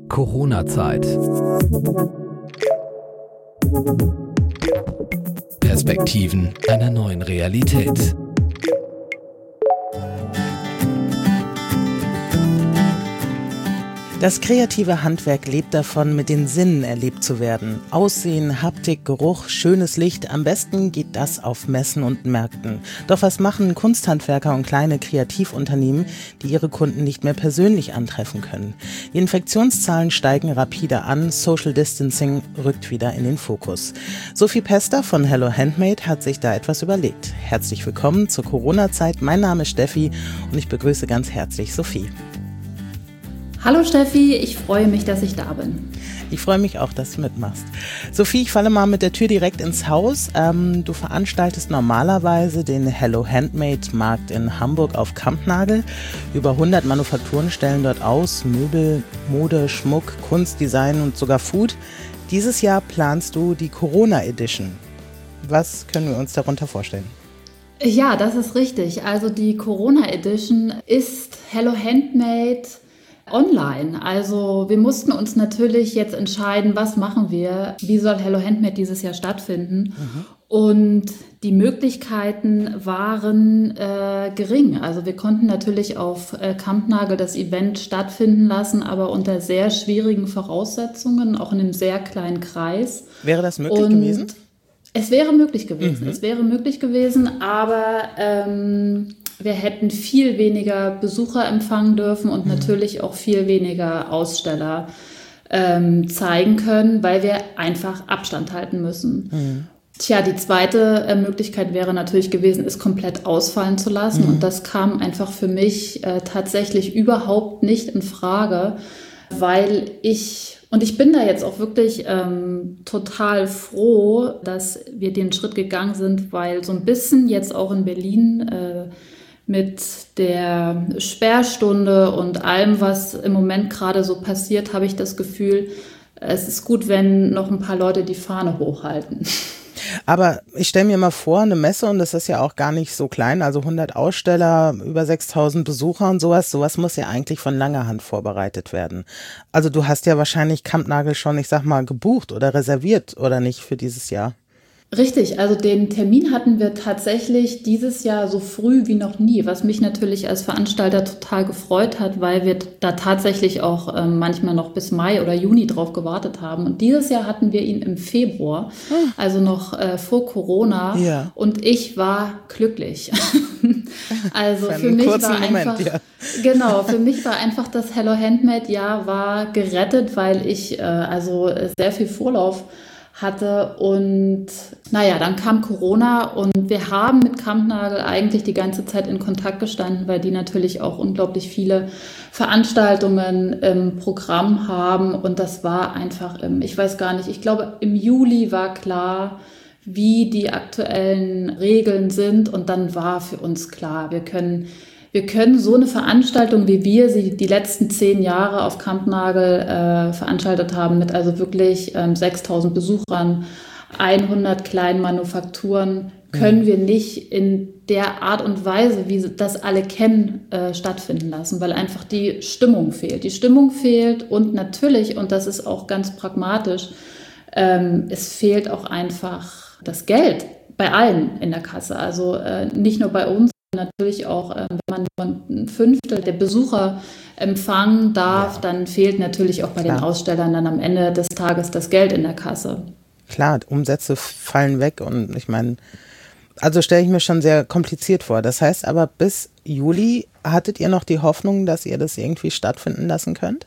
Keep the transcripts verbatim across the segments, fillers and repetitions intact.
Corona-Zeit. Perspektiven einer neuen Realität. Das kreative Handwerk lebt davon, mit den Sinnen erlebt zu werden. Aussehen, Haptik, Geruch, schönes Licht, am besten geht das auf Messen und Märkten. Doch was machen Kunsthandwerker und kleine Kreativunternehmen, die ihre Kunden nicht mehr persönlich antreffen können? Die Infektionszahlen steigen rapide an, Social Distancing rückt wieder in den Fokus. Sophie Pester von Hello Handmade hat sich da etwas überlegt. Herzlich willkommen zur Corona-Zeit. Mein Name ist Steffi und ich begrüße ganz herzlich Sophie. Hallo Steffi, ich freue mich, dass ich da bin. Ich freue mich auch, dass du mitmachst. Sophie, ich falle mal mit der Tür direkt ins Haus. Ähm, du veranstaltest normalerweise den Hello Handmade Markt in Hamburg auf Kampnagel. Über hundert Manufakturen stellen dort aus, Möbel, Mode, Schmuck, Kunst, Design und sogar Food. Dieses Jahr planst du die Corona Edition. Was können wir uns darunter vorstellen? Ja, das ist richtig. Also die Corona Edition ist Hello Handmade online. Also wir mussten uns natürlich jetzt entscheiden, was machen wir, wie soll Hello Handmade dieses Jahr stattfinden. Mhm. Und die Möglichkeiten waren äh, gering. Also wir konnten natürlich auf äh, Kampnagel das Event stattfinden lassen, aber unter sehr schwierigen Voraussetzungen, auch in einem sehr kleinen Kreis. Wäre das möglich Und gewesen? Es wäre möglich gewesen. Mhm. Es wäre möglich gewesen, aber ähm, wir hätten viel weniger Besucher empfangen dürfen und mhm. natürlich auch viel weniger Aussteller ähm, zeigen können, weil wir einfach Abstand halten müssen. Mhm. Tja, die zweite äh, Möglichkeit wäre natürlich gewesen, es komplett ausfallen zu lassen. Mhm. Und das kam einfach für mich äh, tatsächlich überhaupt nicht in Frage, weil ich, und ich bin da jetzt auch wirklich ähm, total froh, dass wir den Schritt gegangen sind, weil so ein bisschen jetzt auch in Berlin äh, mit der Sperrstunde und allem, was im Moment gerade so passiert, habe ich das Gefühl, es ist gut, wenn noch ein paar Leute die Fahne hochhalten. Aber ich stelle mir mal vor, eine Messe, und das ist ja auch gar nicht so klein, also hundert Aussteller, über sechstausend Besucher und sowas, sowas muss ja eigentlich von langer Hand vorbereitet werden. Also du hast ja wahrscheinlich Kampnagel schon, ich sag mal, gebucht oder reserviert, oder nicht, für dieses Jahr? Richtig, also den Termin hatten wir tatsächlich dieses Jahr so früh wie noch nie, was mich natürlich als Veranstalter total gefreut hat, weil wir da tatsächlich auch ähm, manchmal noch bis Mai oder Juni drauf gewartet haben. Und dieses Jahr hatten wir ihn im Februar, also noch äh, vor Corona. Ja. Und ich war glücklich. Also für, für mich war Moment, einfach, ja. genau, für mich war einfach das Hello Handmade Jahr war gerettet, weil ich äh, also sehr viel Vorlauf hatte und naja, dann kam Corona und wir haben mit Kampnagel eigentlich die ganze Zeit in Kontakt gestanden, weil die natürlich auch unglaublich viele Veranstaltungen im Programm haben und das war einfach im, ich weiß gar nicht, ich glaube im Juli war klar, wie die aktuellen Regeln sind und dann war für uns klar, wir können Wir können so eine Veranstaltung, wie wir sie die letzten zehn Jahre auf Kampnagel äh, veranstaltet haben, mit also wirklich ähm, sechstausend Besuchern, hundert kleinen Manufakturen, können mhm. wir nicht in der Art und Weise, wie das alle kennen, äh, stattfinden lassen, weil einfach die Stimmung fehlt. Die Stimmung fehlt und natürlich, und das ist auch ganz pragmatisch, ähm, es fehlt auch einfach das Geld bei allen in der Kasse. Also äh, nicht nur bei uns, natürlich auch, wenn man nur ein Fünftel der Besucher empfangen darf, ja. dann fehlt natürlich auch bei Klar. den Ausstellern dann am Ende des Tages das Geld in der Kasse. Klar, Umsätze fallen weg und ich meine, also stelle ich mir schon sehr kompliziert vor. Das heißt aber, bis Juli hattet ihr noch die Hoffnung, dass ihr das irgendwie stattfinden lassen könnt?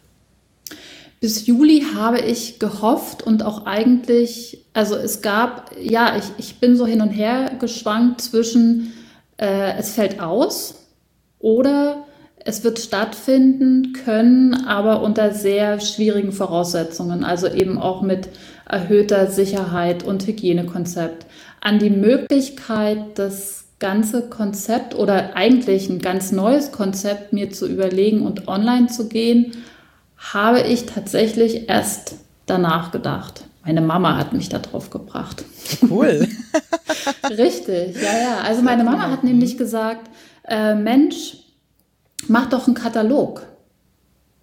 Bis Juli habe ich gehofft und auch eigentlich, also es gab, ja, ich, ich bin so hin und her geschwankt zwischen es fällt aus oder es wird stattfinden können, aber unter sehr schwierigen Voraussetzungen, also eben auch mit erhöhter Sicherheit und Hygienekonzept. An die Möglichkeit, das ganze Konzept oder eigentlich ein ganz neues Konzept mir zu überlegen und online zu gehen, habe ich tatsächlich erst danach gedacht. Meine Mama hat mich da drauf gebracht. Cool. Richtig, ja, ja. Also meine Mama hat nämlich gesagt, äh, Mensch, mach doch einen Katalog.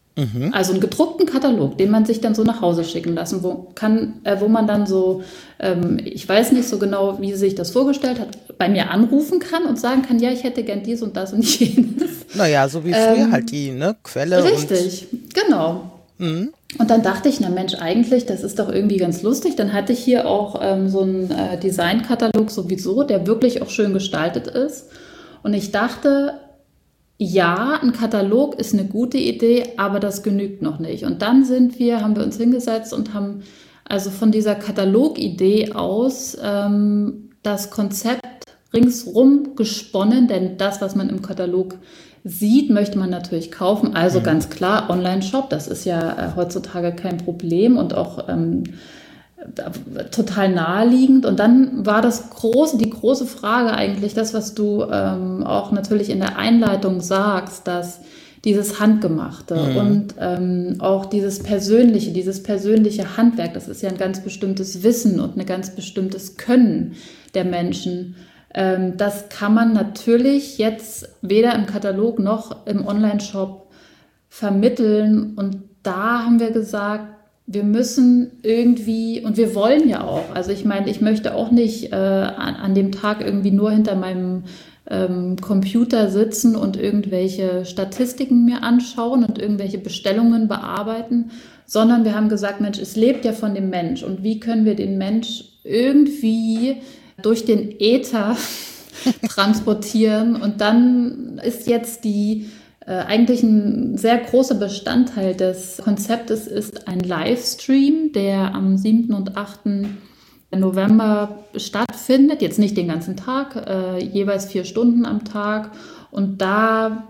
Mhm. Also einen gedruckten Katalog, den man sich dann so nach Hause schicken lassen, wo, kann, äh, wo man dann so, ähm, ich weiß nicht so genau, wie sie sich das vorgestellt hat, bei mir anrufen kann und sagen kann, ja, ich hätte gern dies und das und jenes. Naja, so wie früher ähm, halt die ne, Quelle. Richtig, und genau. Mhm. Und dann dachte ich, na Mensch, eigentlich, das ist doch irgendwie ganz lustig. Dann hatte ich hier auch ähm, so einen äh, Designkatalog sowieso, der wirklich auch schön gestaltet ist. Und ich dachte, ja, ein Katalog ist eine gute Idee, aber das genügt noch nicht. Und dann sind wir, haben wir uns hingesetzt und haben also von dieser Katalogidee aus ähm, das Konzept ringsrum gesponnen, denn das, was man im Katalog sieht, möchte man natürlich kaufen. Also mhm. ganz klar, Online-Shop, das ist ja äh, heutzutage kein Problem und auch ähm, total naheliegend. Und dann war das große, die große Frage eigentlich, das, was du ähm, auch natürlich in der Einleitung sagst, dass dieses Handgemachte mhm. und ähm, auch dieses persönliche, dieses persönliche Handwerk, das ist ja ein ganz bestimmtes Wissen und ein ganz bestimmtes Können der Menschen. Ähm, das kann man natürlich jetzt weder im Katalog noch im Online-Shop vermitteln. Und da haben wir gesagt, wir müssen irgendwie, und wir wollen ja auch, also ich meine, ich möchte auch nicht äh, an, an dem Tag irgendwie nur hinter meinem ähm, Computer sitzen und irgendwelche Statistiken mir anschauen und irgendwelche Bestellungen bearbeiten, sondern wir haben gesagt, Mensch, es lebt ja von dem Mensch und wie können wir den Mensch irgendwie durch den Äther transportieren. Und dann ist jetzt die Äh, eigentlich ein sehr großer Bestandteil des Konzeptes ist ein Livestream, der am siebten und achten November stattfindet. Jetzt nicht den ganzen Tag, äh, jeweils vier Stunden am Tag. Und da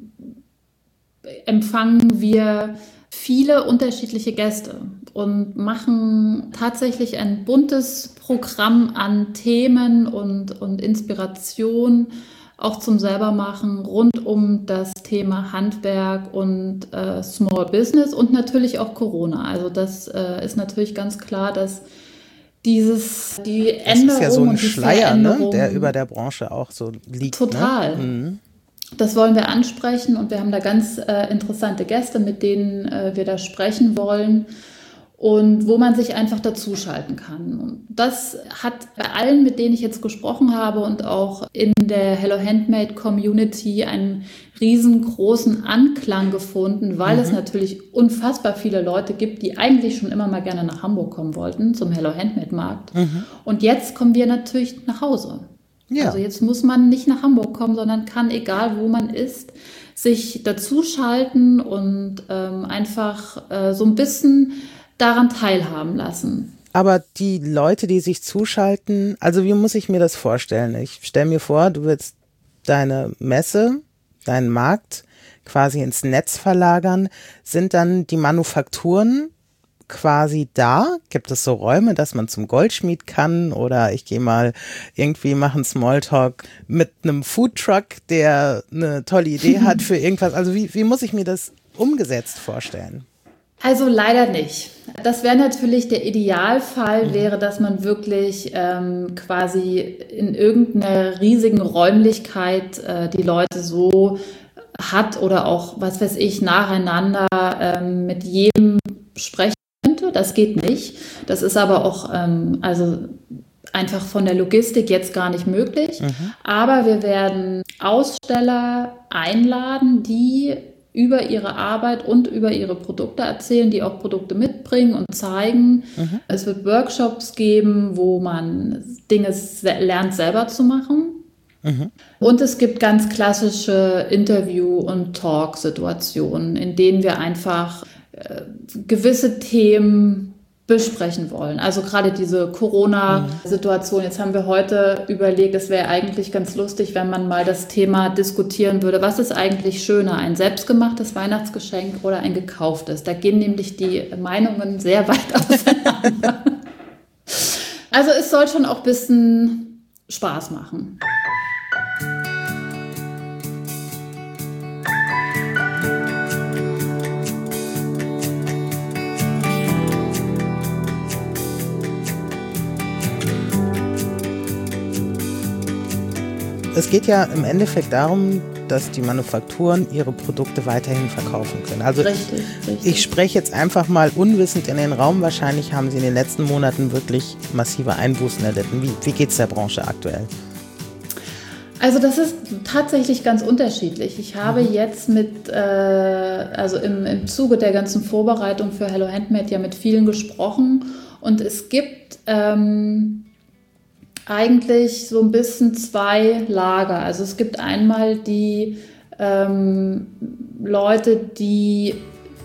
empfangen wir viele unterschiedliche Gäste und machen tatsächlich ein buntes Programm an Themen und, und Inspiration, auch zum Selbermachen rund um das Thema Handwerk und äh, Small Business und natürlich auch Corona. Also das äh, ist natürlich ganz klar, dass dieses, die Änderung das ist ja so ein und die Schleier, ne, der über der Branche auch so liegt. Total. Ne? Mhm. Das wollen wir ansprechen und wir haben da ganz äh, interessante Gäste, mit denen äh, wir da sprechen wollen. Und wo man sich einfach dazuschalten kann. Und das hat bei allen, mit denen ich jetzt gesprochen habe und auch in der Hello Handmade Community einen riesengroßen Anklang gefunden, weil mhm. es natürlich unfassbar viele Leute gibt, die eigentlich schon immer mal gerne nach Hamburg kommen wollten, zum Hello Handmade Markt. Mhm. Und jetzt kommen wir natürlich nach Hause. Ja. Also jetzt muss man nicht nach Hamburg kommen, sondern kann, egal wo man ist, sich dazuschalten und ähm, einfach äh, so ein bisschen daran teilhaben lassen. Aber die Leute, die sich zuschalten, also wie muss ich mir das vorstellen? Ich stelle mir vor, du willst deine Messe, deinen Markt quasi ins Netz verlagern. Sind dann die Manufakturen quasi da? Gibt es so Räume, dass man zum Goldschmied kann? Oder ich gehe mal irgendwie machen Smalltalk mit einem Foodtruck, der eine tolle Idee hat für irgendwas. Also wie, wie muss ich mir das umgesetzt vorstellen? Also leider nicht. Das wäre natürlich der Idealfall, wäre, dass man wirklich ähm, quasi in irgendeiner riesigen Räumlichkeit äh, die Leute so hat oder auch, was weiß ich, nacheinander ähm, mit jedem sprechen könnte. Das geht nicht. Das ist aber auch ähm, also einfach von der Logistik jetzt gar nicht möglich. Mhm. Aber wir werden Aussteller einladen, die über ihre Arbeit und über ihre Produkte erzählen, die auch Produkte mitbringen und zeigen. Mhm. Es wird Workshops geben, wo man Dinge lernt, selber zu machen. Mhm. Und es gibt ganz klassische Interview- und Talk-Situationen, in denen wir einfach äh, gewisse Themen besprechen wollen. Also gerade diese Corona-Situation. Jetzt haben wir heute überlegt, es wäre eigentlich ganz lustig, wenn man mal das Thema diskutieren würde. Was ist eigentlich schöner, ein selbstgemachtes Weihnachtsgeschenk oder ein gekauftes? Da gehen nämlich die Meinungen sehr weit auseinander. Also es soll schon auch ein bisschen Spaß machen. Es geht ja im Endeffekt darum, dass die Manufakturen ihre Produkte weiterhin verkaufen können. Also richtig, richtig. Ich spreche jetzt einfach mal unwissend in den Raum. Wahrscheinlich haben Sie in den letzten Monaten wirklich massive Einbußen erlitten. Wie, wie geht es der Branche aktuell? Also das ist tatsächlich ganz unterschiedlich. Ich habe mhm. jetzt mit, äh, also im, im Zuge der ganzen Vorbereitung für Hello Handmade ja mit vielen gesprochen und es gibt ähm, eigentlich so ein bisschen zwei Lager. Also es gibt einmal die ähm, Leute, die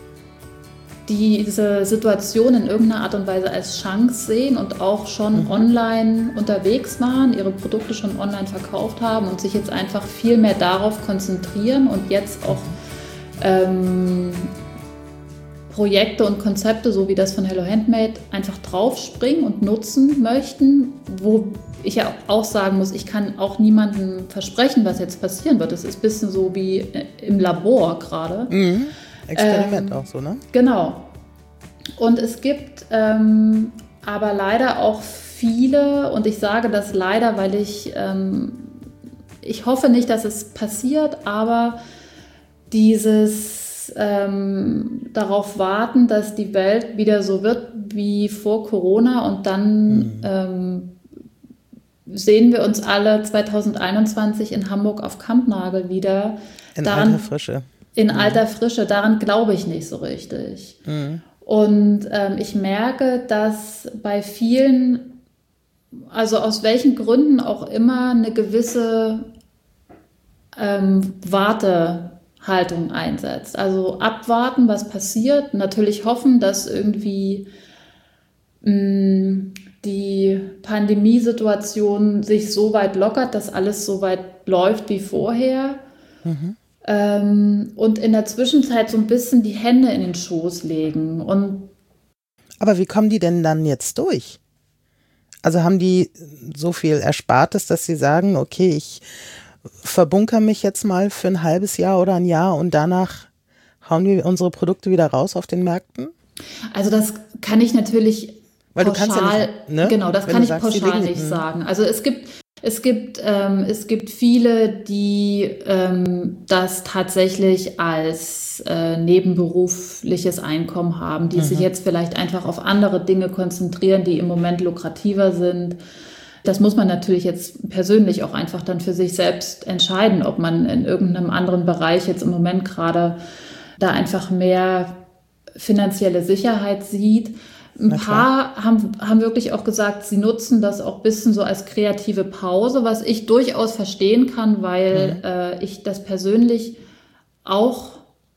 diese Situation in irgendeiner Art und Weise als Chance sehen und auch schon mhm. online unterwegs waren, ihre Produkte schon online verkauft haben und sich jetzt einfach viel mehr darauf konzentrieren und jetzt auch ähm, Projekte und Konzepte, so wie das von Hello Handmade, einfach draufspringen und nutzen möchten, wo ich ja auch sagen muss, ich kann auch niemandem versprechen, was jetzt passieren wird. Das ist ein bisschen so wie im Labor gerade. Mhm. Experiment ähm, auch so, ne? Genau. Und es gibt ähm, aber leider auch viele, und ich sage das leider, weil ich, ähm, ich hoffe nicht, dass es passiert, aber dieses ähm, darauf warten, dass die Welt wieder so wird wie vor Corona und dann mhm. ähm, sehen wir uns alle zwanzig einundzwanzig in Hamburg auf Kampnagel wieder. In Daran, alter Frische. In mhm. alter Frische, daran glaube ich nicht so richtig. Mhm. Und ähm, ich merke, dass bei vielen, also aus welchen Gründen auch immer, eine gewisse ähm, Wartehaltung einsetzt. Also abwarten, was passiert, natürlich hoffen, dass irgendwie mh, die Pandemiesituation sich so weit lockert, dass alles so weit läuft wie vorher. Mhm. Und in der Zwischenzeit so ein bisschen die Hände in den Schoß legen. Und aber wie kommen die denn dann jetzt durch? Also haben die so viel Erspartes, dass sie sagen, okay, ich verbunkere mich jetzt mal für ein halbes Jahr oder ein Jahr und danach hauen wir unsere Produkte wieder raus auf den Märkten? Also das kann ich natürlich Weil pauschal, du kannst ja nicht, ne? genau, das Wenn kann ich sagst, pauschal nicht sagen. Also es gibt Es gibt, ähm, es gibt viele, die ähm, das tatsächlich als äh, nebenberufliches Einkommen haben, die mhm. sich jetzt vielleicht einfach auf andere Dinge konzentrieren, die im Moment lukrativer sind. Das muss man natürlich jetzt persönlich auch einfach dann für sich selbst entscheiden, ob man in irgendeinem anderen Bereich jetzt im Moment gerade da einfach mehr finanzielle Sicherheit sieht. Ein paar haben, haben wirklich auch gesagt, sie nutzen das auch ein bisschen so als kreative Pause, was ich durchaus verstehen kann, weil mhm. äh, ich das persönlich auch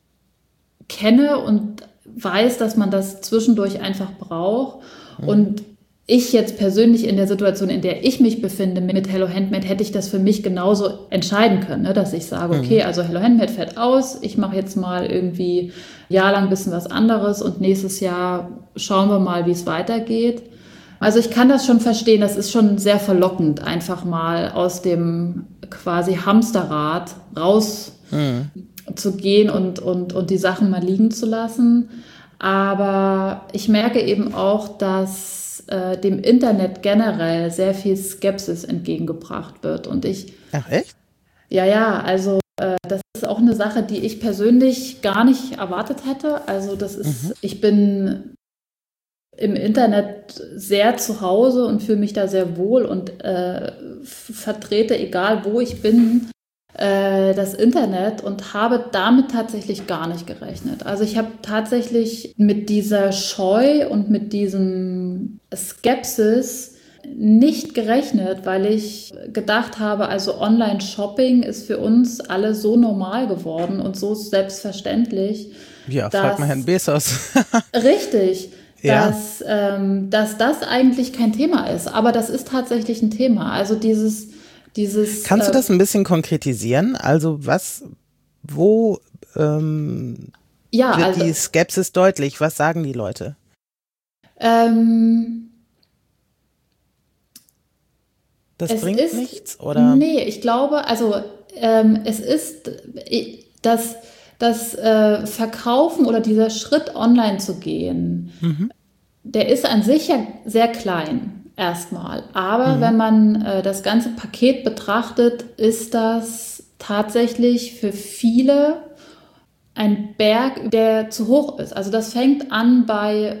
kenne und weiß, dass man das zwischendurch einfach braucht. Mhm. Und ich jetzt persönlich in der Situation, in der ich mich befinde mit Hello Handmade, hätte ich das für mich genauso entscheiden können, ne? Dass ich sage, okay, also Hello Handmade fällt aus, ich mache jetzt mal irgendwie ein Jahr lang ein bisschen was anderes und nächstes Jahr schauen wir mal, wie es weitergeht. Also ich kann das schon verstehen, das ist schon sehr verlockend, einfach mal aus dem quasi Hamsterrad raus mhm. zu gehen und, und, und die Sachen mal liegen zu lassen. Aber ich merke eben auch, dass dem Internet generell sehr viel Skepsis entgegengebracht wird. Und ich. Ach echt? Ja, ja, also äh, das ist auch eine Sache, die ich persönlich gar nicht erwartet hätte. Also das ist, mhm. ich bin im Internet sehr zu Hause und fühle mich da sehr wohl und äh, vertrete, egal wo ich bin, äh, das Internet und habe damit tatsächlich gar nicht gerechnet. Also ich habe tatsächlich mit dieser Scheu und mit diesem Skepsis nicht gerechnet, weil ich gedacht habe, also Online-Shopping ist für uns alle so normal geworden und so selbstverständlich. Ja, frag mal Herrn Bezos. Richtig. Ja. Dass, ähm, dass das eigentlich kein Thema ist, aber das ist tatsächlich ein Thema. Also dieses, dieses. Kannst du äh, das ein bisschen konkretisieren? Also was, wo ähm, ja, wird also, die Skepsis deutlich? Was sagen die Leute? Ähm, das es bringt ist, nichts, oder? Nee, ich glaube, also ähm, es ist das, das äh, Verkaufen oder dieser Schritt online zu gehen, mhm. der ist an sich ja sehr klein erstmal. Aber mhm. wenn man äh, das ganze Paket betrachtet, ist das tatsächlich für viele ein Berg, der zu hoch ist. Also das fängt an bei,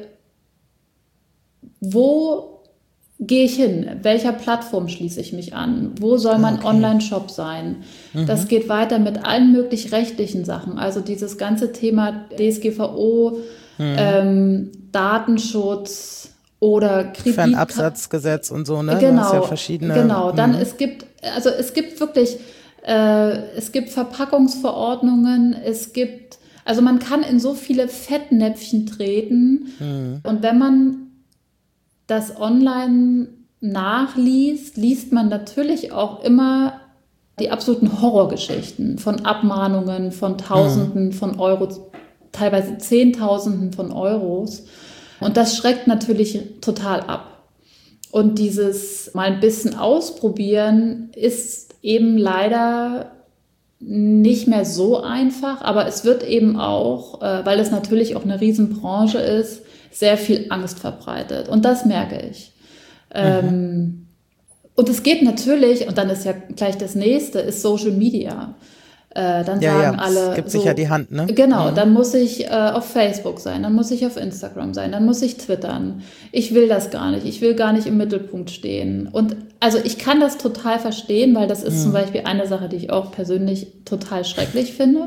wo gehe ich hin? Welcher Plattform schließe ich mich an? Wo soll mein Okay. Online-Shop sein? Mhm. Das geht weiter mit allen möglich rechtlichen Sachen. Also dieses ganze Thema D S G V O, Mhm. ähm, Datenschutz oder Kredit. Fernabsatzgesetz und so, ne? Du Genau, hast ja verschiedene. genau. Dann Mhm. es gibt, also es gibt wirklich, äh, es gibt Verpackungsverordnungen, es gibt, also man kann in so viele Fettnäpfchen treten. Mhm. Und wenn man das online nachliest, liest man natürlich auch immer die absoluten Horrorgeschichten von Abmahnungen, von Tausenden Mhm. von Euro, teilweise Zehntausenden von Euros. Und das schreckt natürlich total ab. Und dieses mal ein bisschen ausprobieren ist eben leider nicht mehr so einfach, aber es wird eben auch, äh, weil es natürlich auch eine Riesenbranche ist, sehr viel Angst verbreitet. Und das merke ich. Mhm. Ähm, und es geht natürlich, und dann ist ja gleich das nächste, ist Social Media. Äh, dann Ja, sagen ja, alle. es gibt so, sich ja die Hand, ne? Genau, Mhm. dann muss ich äh, auf Facebook sein, dann muss ich auf Instagram sein, dann muss ich twittern. Ich will das gar nicht, ich will gar nicht im Mittelpunkt stehen. Und also ich kann das total verstehen, weil das ist Mhm. zum Beispiel eine Sache, die ich auch persönlich total schrecklich finde.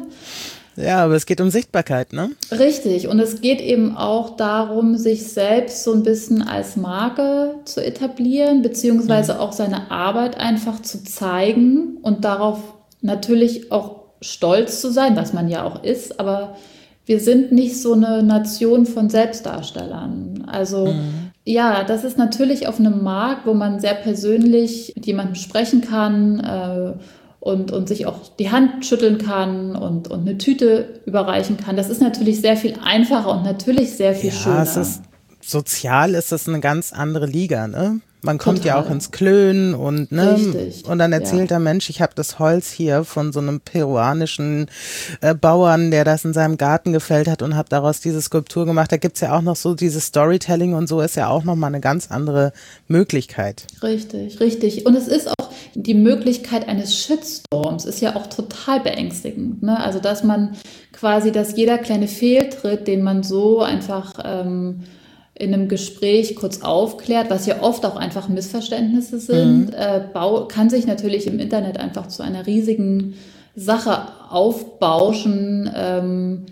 Ja, aber es geht um Sichtbarkeit, ne? Richtig, und es geht eben auch darum, sich selbst so ein bisschen als Marke zu etablieren, beziehungsweise auch seine Arbeit einfach zu zeigen und darauf natürlich auch stolz zu sein, was man ja auch ist, aber wir sind nicht so eine Nation von Selbstdarstellern. Also Mhm. ja, das ist natürlich auf einem Markt, wo man sehr persönlich mit jemandem sprechen kann, äh, Und, und sich auch die Hand schütteln kann und, und eine Tüte überreichen kann. Das ist natürlich sehr viel einfacher und natürlich sehr viel Ja, schöner. es ist, sozial ist das eine ganz andere Liga, ne? Man kommt Total. ja auch ins Klönen und ne, Richtig, und dann erzählt ja. der Mensch, ich habe das Holz hier von so einem peruanischen äh, Bauern, der das in seinem Garten gefällt hat und habe daraus diese Skulptur gemacht. Da gibt's ja auch noch so dieses Storytelling und so ist ja auch nochmal eine ganz andere Möglichkeit. Richtig, richtig. Und es ist auch die Möglichkeit eines Shitstorms ist ja auch total beängstigend. Ne? Also dass man quasi, dass jeder kleine Fehltritt, den man so einfach ähm, in einem Gespräch kurz aufklärt, was ja oft auch einfach Missverständnisse sind, mhm. äh, bau, kann sich natürlich im Internet einfach zu einer riesigen Sache aufbauschen, ähm,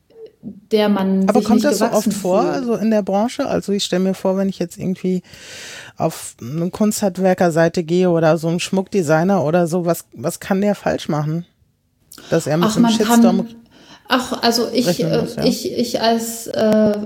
der man Aber sich kommt nicht das so oft gewachsen vor, fühlt. also in der Branche? Also ich stelle mir vor, wenn ich jetzt irgendwie auf eine Kunsthandwerkerseite gehe oder so ein Schmuckdesigner oder so, was, was kann der falsch machen? Dass er mit Ach, einem man Shitstorm kann, ach, also ich, rechnen muss, ja? ich, ich als, äh,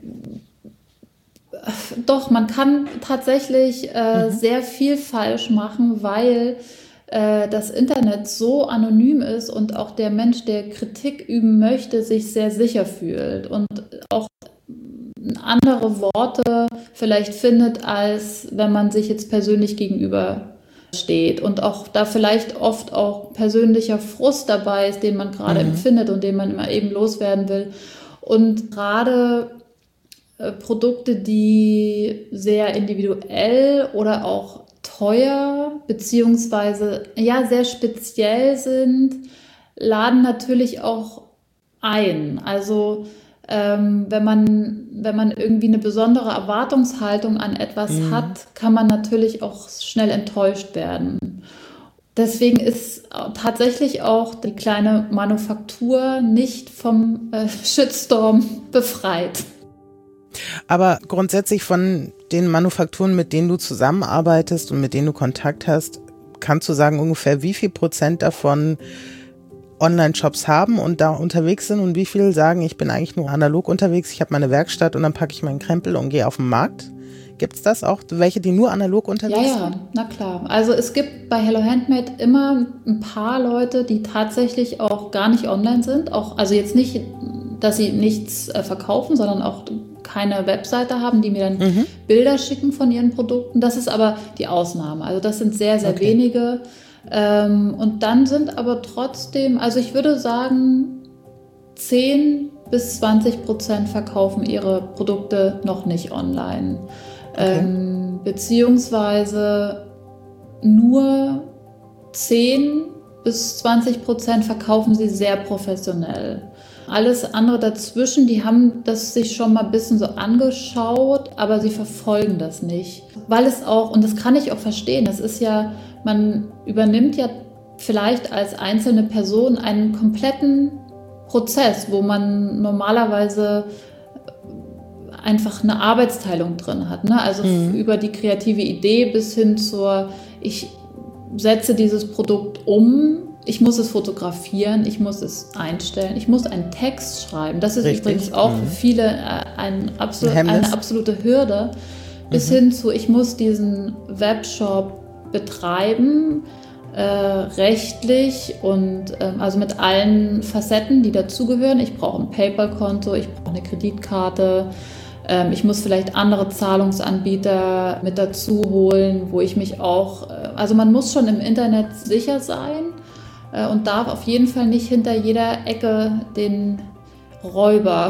doch, man kann tatsächlich äh, Mhm. sehr viel falsch machen, weil äh, das Internet so anonym ist und auch der Mensch, der Kritik üben möchte, sich sehr sicher fühlt und auch andere Worte vielleicht findet, als wenn man sich jetzt persönlich gegenüber steht und auch da vielleicht oft auch persönlicher Frust dabei ist, den man gerade Mhm. empfindet und den man immer eben loswerden will. Und gerade äh, Produkte, die sehr individuell oder auch teuer beziehungsweise ja sehr speziell sind, laden natürlich auch ein. Also ähm, wenn man, wenn man irgendwie eine besondere Erwartungshaltung an etwas Mhm. hat, kann man natürlich auch schnell enttäuscht werden. Deswegen ist tatsächlich auch die kleine Manufaktur nicht vom äh, Shitstorm befreit. Aber grundsätzlich von den Manufakturen, mit denen du zusammenarbeitest und mit denen du Kontakt hast, kannst du sagen ungefähr, wie viel Prozent davon Online-Shops haben und da unterwegs sind und wie viele sagen, ich bin eigentlich nur analog unterwegs, ich habe meine Werkstatt und dann packe ich meinen Krempel und gehe auf den Markt? Gibt es das auch, welche, die nur analog unterwegs Ja, sind? ja, na klar. Also es gibt bei Hello Handmade immer ein paar Leute, die tatsächlich auch gar nicht online sind. Auch, also jetzt nicht, dass sie nichts äh, verkaufen, sondern auch keine Webseite haben, die mir dann Mhm. Bilder schicken von ihren Produkten. Das ist aber die Ausnahme. Also das sind sehr, sehr Okay. wenige. Ähm, und dann sind aber trotzdem, also ich würde sagen, zehn bis zwanzig Prozent verkaufen ihre Produkte noch nicht online. Okay. Ähm, beziehungsweise nur zehn bis zwanzig Prozent verkaufen sie sehr professionell. Alles andere dazwischen, die haben das sich schon mal ein bisschen so angeschaut, aber sie verfolgen das nicht. Weil es auch, und das kann ich auch verstehen, das ist ja, man übernimmt ja vielleicht als einzelne Person einen kompletten Prozess, wo man normalerweise einfach eine Arbeitsteilung drin hat. Ne? Also mhm. über die kreative Idee bis hin zur, ich setze dieses Produkt um, ich muss es fotografieren, ich muss es einstellen, ich muss einen Text schreiben. Das ist Richtig. übrigens auch mhm. für viele ein absolut, ein eine absolute Hürde. Bis mhm. hin zu, ich muss diesen Webshop betreiben, äh, rechtlich und äh, also mit allen Facetten, die dazugehören. Ich brauche ein PayPal-Konto, ich brauche eine Kreditkarte. Ähm, ich muss vielleicht andere Zahlungsanbieter mit dazu holen, wo ich mich auch, äh, also man muss schon im Internet sicher sein. Und darf auf jeden Fall nicht hinter jeder Ecke den Räuber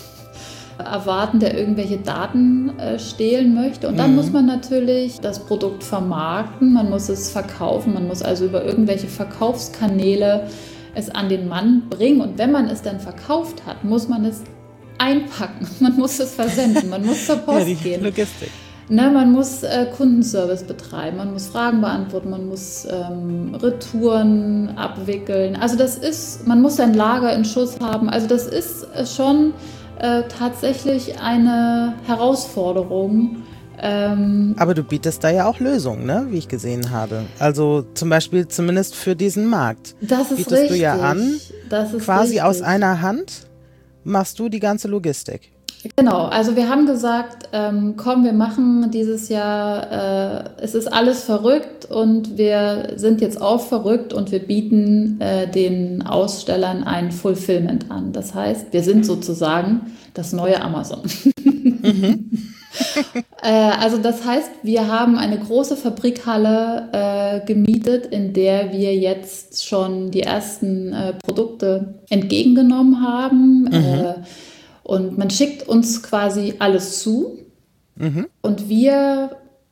erwarten, der irgendwelche Daten äh, stehlen möchte. Und dann mhm. muss man natürlich das Produkt vermarkten, man muss es verkaufen, man muss also über irgendwelche Verkaufskanäle es an den Mann bringen. Und wenn man es dann verkauft hat, muss man es einpacken, man muss es versenden, man muss zur Post ja, die gehen. Logistik. Ne, man muss äh, Kundenservice betreiben, man muss Fragen beantworten, man muss ähm, Retouren abwickeln. Also das ist, man muss sein Lager in Schuss haben. Also das ist äh, schon äh, tatsächlich eine Herausforderung. Ähm, Aber du bietest da ja auch Lösungen, ne? Wie ich gesehen habe. Also zum Beispiel zumindest für diesen Markt. Das ist bietest richtig. du ja an, das ist quasi richtig. Aus einer Hand machst du die ganze Logistik. Genau, also wir haben gesagt, ähm, komm, wir machen dieses Jahr, äh, es ist alles verrückt und wir sind jetzt auch verrückt und wir bieten äh, den Ausstellern ein Fulfillment an. Das heißt, wir sind sozusagen das neue Amazon. Mhm. äh, also das heißt, wir haben eine große Fabrikhalle äh, gemietet, in der wir jetzt schon die ersten äh, Produkte entgegengenommen haben. Mhm. Äh, Und man schickt uns quasi alles zu mhm. und wir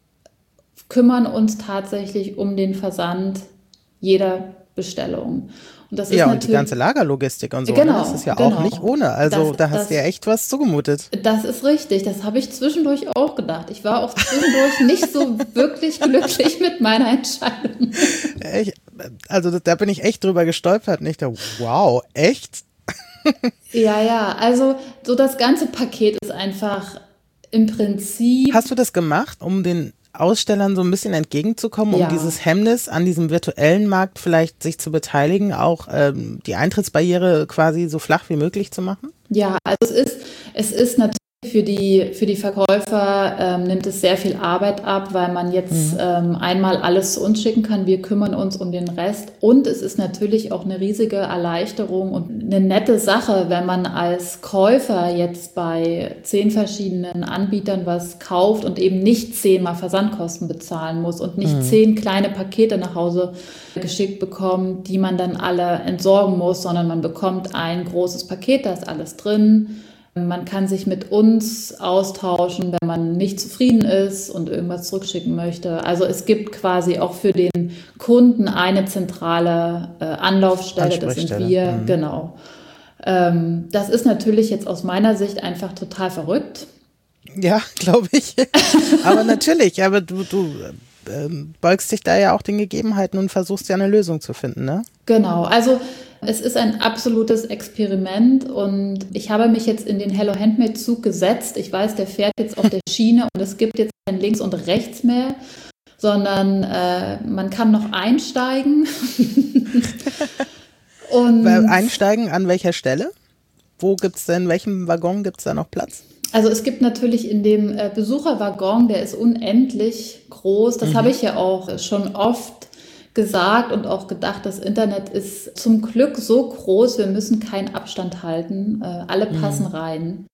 kümmern uns tatsächlich um den Versand jeder Bestellung. Und das ist ja, und die ganze Lagerlogistik und so, genau, ne? Das ist ja genau. auch nicht ohne. Also das, da hast das, du ja echt was zugemutet. Das ist richtig, das habe ich zwischendurch auch gedacht. Ich war auch zwischendurch nicht so wirklich glücklich mit meiner Entscheidung. Ich, also da bin ich echt drüber gestolpert. Und ich dachte, wow, echt? Ja, ja, also so das ganze Paket ist einfach im Prinzip... Hast du das gemacht, um den Ausstellern so ein bisschen entgegenzukommen, um ja. dieses Hemmnis an diesem virtuellen Markt vielleicht sich zu beteiligen, auch ähm, die Eintrittsbarriere quasi so flach wie möglich zu machen? Ja, also es ist, es ist natürlich für die, für die Verkäufer ähm, nimmt es sehr viel Arbeit ab, weil man jetzt mhm. ähm, einmal alles zu uns schicken kann. Wir kümmern uns um den Rest. Und es ist natürlich auch eine riesige Erleichterung und eine nette Sache, wenn man als Käufer jetzt bei zehn verschiedenen Anbietern was kauft und eben nicht zehnmal Versandkosten bezahlen muss und nicht mhm. zehn kleine Pakete nach Hause geschickt bekommt, die man dann alle entsorgen muss, sondern man bekommt ein großes Paket, da ist alles drin. Man kann sich mit uns austauschen, wenn man nicht zufrieden ist und irgendwas zurückschicken möchte. Also es gibt quasi auch für den Kunden eine zentrale äh, Anlaufstelle, das sind wir, mhm. genau. Ähm, das ist natürlich jetzt aus meiner Sicht einfach total verrückt. Ja, glaube ich. Aber natürlich, aber du, du ähm, beugst dich da ja auch den Gegebenheiten und versuchst ja eine Lösung zu finden, ne? Genau, also es ist ein absolutes Experiment und ich habe mich jetzt in den Hello Handmade Zug gesetzt. Ich weiß, der fährt jetzt auf der Schiene und es gibt jetzt kein Links und Rechts mehr, sondern äh, man kann noch einsteigen. und einsteigen an welcher Stelle? Wo gibt es denn, in welchem Waggon gibt es da noch Platz? Also es gibt natürlich in dem äh, Besucherwaggon, der ist unendlich groß. Das mhm. habe ich ja auch schon oft gesagt und auch gedacht, das Internet ist zum Glück so groß, wir müssen keinen Abstand halten. Äh, alle passen mhm. rein.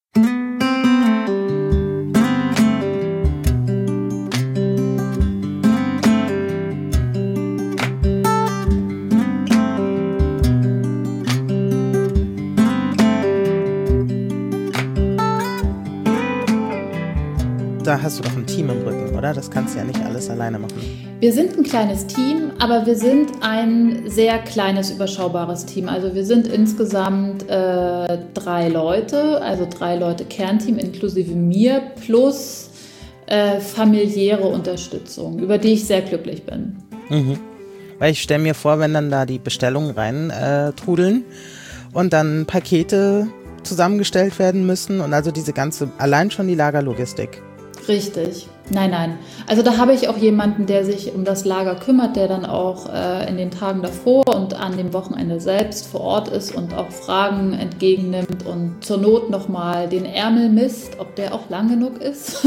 da hast du doch ein Team im Rücken, oder? Das kannst du ja nicht alles alleine machen. Wir sind ein kleines Team, aber wir sind ein sehr kleines, überschaubares Team. Also wir sind insgesamt äh, drei Leute, also drei Leute Kernteam inklusive mir, plus äh, familiäre Unterstützung, über die ich sehr glücklich bin. Mhm. Weil ich stelle mir vor, wenn dann da die Bestellungen rein äh, trudeln und dann Pakete zusammengestellt werden müssen und also diese ganze, allein schon die Lagerlogistik. Richtig. Nein, nein. Also da habe ich auch jemanden, der sich um das Lager kümmert, der dann auch äh, in den Tagen davor und an dem Wochenende selbst vor Ort ist und auch Fragen entgegennimmt und zur Not nochmal den Ärmel misst, ob der auch lang genug ist.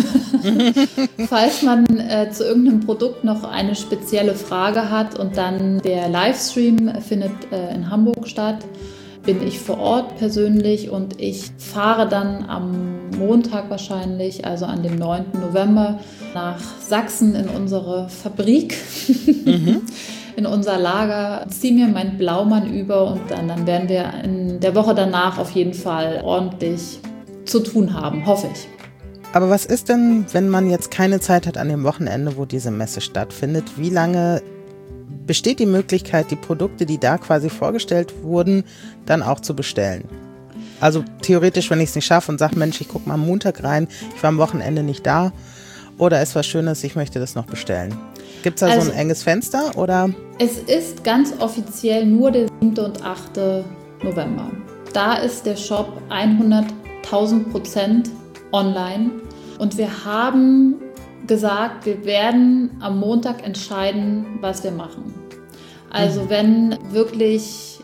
Falls man äh, zu irgendeinem Produkt noch eine spezielle Frage hat und dann der Livestream findet äh, in Hamburg statt, bin ich vor Ort persönlich und ich fahre dann am Montag wahrscheinlich, also an dem neunten November, nach Sachsen in unsere Fabrik, mhm. in unser Lager, ziehe mir meinen Blaumann über und dann, dann werden wir in der Woche danach auf jeden Fall ordentlich zu tun haben, hoffe ich. Aber was ist denn, wenn man jetzt keine Zeit hat an dem Wochenende, wo diese Messe stattfindet? Wie lange besteht die Möglichkeit, die Produkte, die da quasi vorgestellt wurden, dann auch zu bestellen? Also theoretisch, wenn ich es nicht schaffe und sage, Mensch, ich gucke mal am Montag rein, ich war am Wochenende nicht da oder ist was Schönes, ich möchte das noch bestellen. Gibt es da also so ein enges Fenster? Oder? Es ist ganz offiziell nur der siebte und achte November. Da ist der Shop hunderttausend Prozent online und wir haben gesagt, wir werden am Montag entscheiden, was wir machen. Also mhm. wenn wirklich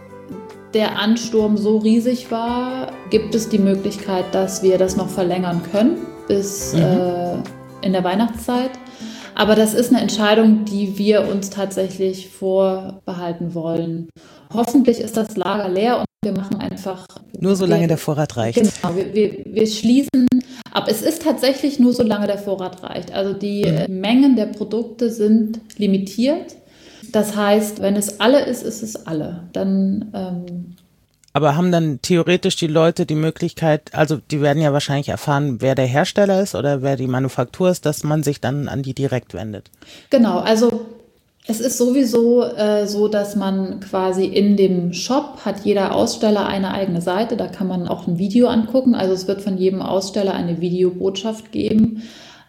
der Ansturm so riesig war, gibt es die Möglichkeit, dass wir das noch verlängern können bis mhm. äh, in der Weihnachtszeit. Aber das ist eine Entscheidung, die wir uns tatsächlich vorbehalten wollen. Hoffentlich ist das Lager leer und wir machen einfach... Nur solange wir, der Vorrat reicht. Genau, wir, wir, wir schließen ab. Es ist tatsächlich nur solange der Vorrat reicht. Also die mhm. Mengen der Produkte sind limitiert. Das heißt, wenn es alle ist, ist es alle. Dann... Ähm, Aber haben dann theoretisch die Leute die Möglichkeit, also die werden ja wahrscheinlich erfahren, wer der Hersteller ist oder wer die Manufaktur ist, dass man sich dann an die direkt wendet? Genau, also es ist sowieso äh, so, dass man quasi in dem Shop hat jeder Aussteller eine eigene Seite, da kann man auch ein Video angucken, also es wird von jedem Aussteller eine Videobotschaft geben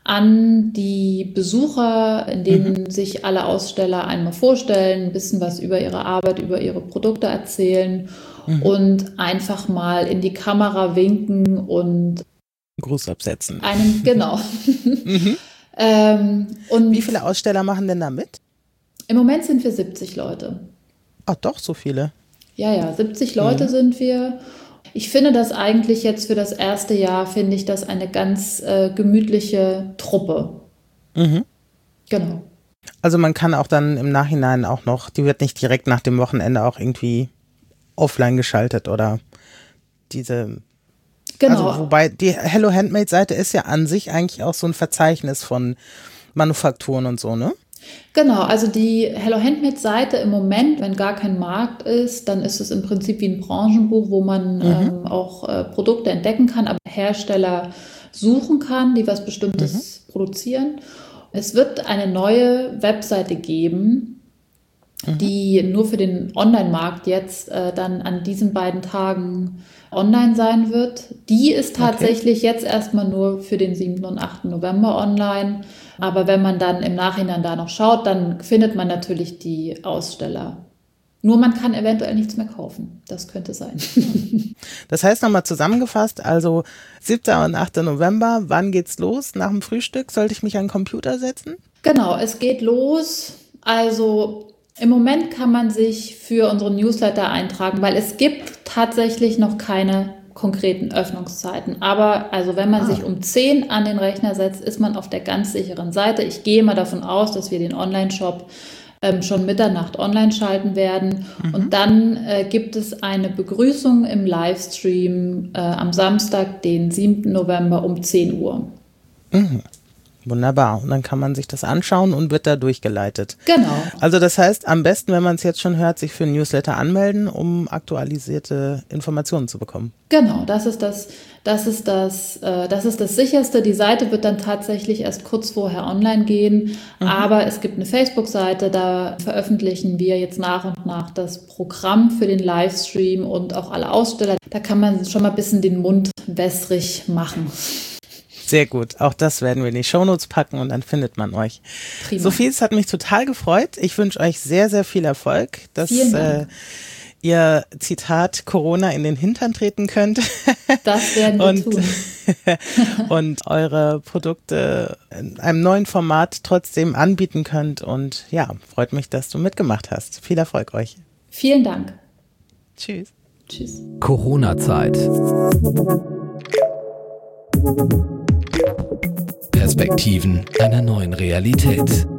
an die Besucher, in denen mhm. sich alle Aussteller einmal vorstellen, ein bisschen was über ihre Arbeit, über ihre Produkte erzählen mhm. und einfach mal in die Kamera winken und Gruß absetzen. Einen, genau. mhm. ähm, und wie viele Aussteller machen denn da mit? Im Moment sind wir siebzig Leute. Ach doch, so viele? Ja, ja, siebzig Leute mhm. sind wir. Ich finde das eigentlich jetzt für das erste Jahr, finde ich das eine ganz äh, gemütliche Truppe. Mhm. Genau. Also man kann auch dann im Nachhinein auch noch, die wird nicht direkt nach dem Wochenende auch irgendwie offline geschaltet oder diese... Genau. Also wobei die Hello Handmade Seite ist ja an sich eigentlich auch so ein Verzeichnis von Manufakturen und so, ne? Genau, also die Hello Handmade Seite im Moment, wenn gar kein Markt ist, dann ist es im Prinzip wie ein Branchenbuch, wo man mhm. ähm, auch äh, Produkte entdecken kann, aber Hersteller suchen kann, die was Bestimmtes mhm. produzieren. Es wird eine neue Webseite geben, mhm. die nur für den Online-Markt jetzt äh, dann an diesen beiden Tagen online sein wird. Die ist tatsächlich okay. jetzt erstmal nur für den siebten und achten November online. Aber wenn man dann im Nachhinein da noch schaut, dann findet man natürlich die Aussteller. Nur man kann eventuell nichts mehr kaufen. Das könnte sein. Das heißt nochmal zusammengefasst, also siebten und achten November, wann geht's los? Nach dem Frühstück sollte ich mich an den Computer setzen? Genau, es geht los. Also im Moment kann man sich für unseren Newsletter eintragen, weil es gibt tatsächlich noch keine konkreten Öffnungszeiten. Aber also wenn man ah. sich um zehn an den Rechner setzt, ist man auf der ganz sicheren Seite. Ich gehe mal davon aus, dass wir den Online-Shop ähm, schon Mitternacht online schalten werden. Mhm. Und dann äh, gibt es eine Begrüßung im Livestream äh, am Samstag, den siebten November um zehn Uhr. Mhm. Wunderbar. Und dann kann man sich das anschauen und wird da durchgeleitet. Genau. Also das heißt, am besten, wenn man es jetzt schon hört, sich für ein Newsletter anmelden, um aktualisierte Informationen zu bekommen. Genau, das ist das, das ist das, äh, das ist das Sicherste. Die Seite wird dann tatsächlich erst kurz vorher online gehen, mhm. aber es gibt eine Facebook-Seite, da veröffentlichen wir jetzt nach und nach das Programm für den Livestream und auch alle Aussteller. Da kann man schon mal ein bisschen den Mund wässrig machen. Sehr gut. Auch das werden wir in die Shownotes packen und dann findet man euch. Prima. Sophie, es hat mich total gefreut. Ich wünsche euch sehr, sehr viel Erfolg, dass äh, ihr, Zitat, Corona in den Hintern treten könnt. Das werden wir und, tun. Und eure Produkte in einem neuen Format trotzdem anbieten könnt. Und ja, freut mich, dass du mitgemacht hast. Viel Erfolg euch. Vielen Dank. Tschüss. Tschüss. Corona-Zeit. Perspektiven einer neuen Realität.